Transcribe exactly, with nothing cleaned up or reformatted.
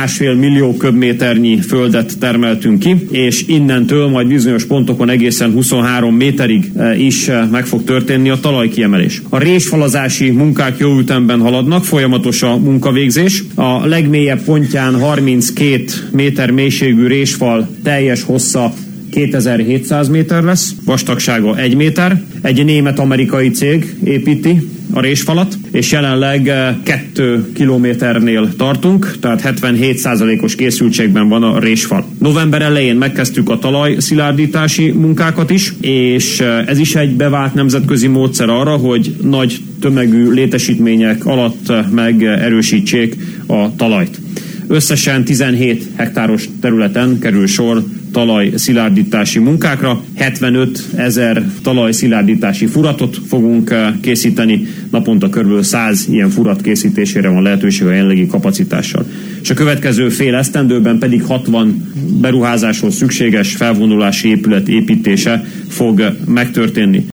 másfél millió köbméternyi földet termeltünk ki, és innentől majd bizonyos pontokon egészen huszonhárom méterig is meg fog történni a talajkiemelés. A résfalazási munkák jó ütemben haladnak, folyamatos a munkavégzés. A legmélyebb pontján harminckét méter mélységű résfal teljes hossza kétezer-hétszáz méter lesz, vastagsága egy méter. Egy német-amerikai cég építi a résfalat, és jelenleg kettő kilométernél tartunk, tehát hetvenhét százalékos készültségben van a résfal. November elején megkezdtük a talajszilárdítási munkákat is, és ez is egy bevált nemzetközi módszer arra, hogy nagy tömegű létesítmények alatt megerősítsék a talajt. Összesen tizenhét hektáros területen kerül sor talajszilárdítási munkákra. hetvenöt ezer talajszilárdítási furatot fogunk készíteni. Naponta körülbelül száz ilyen furat készítésére van lehetőség a jelenlegi kapacitással. És a következő fél esztendőben pedig hatvan beruházáshoz szükséges felvonulási épület építése fog megtörténni.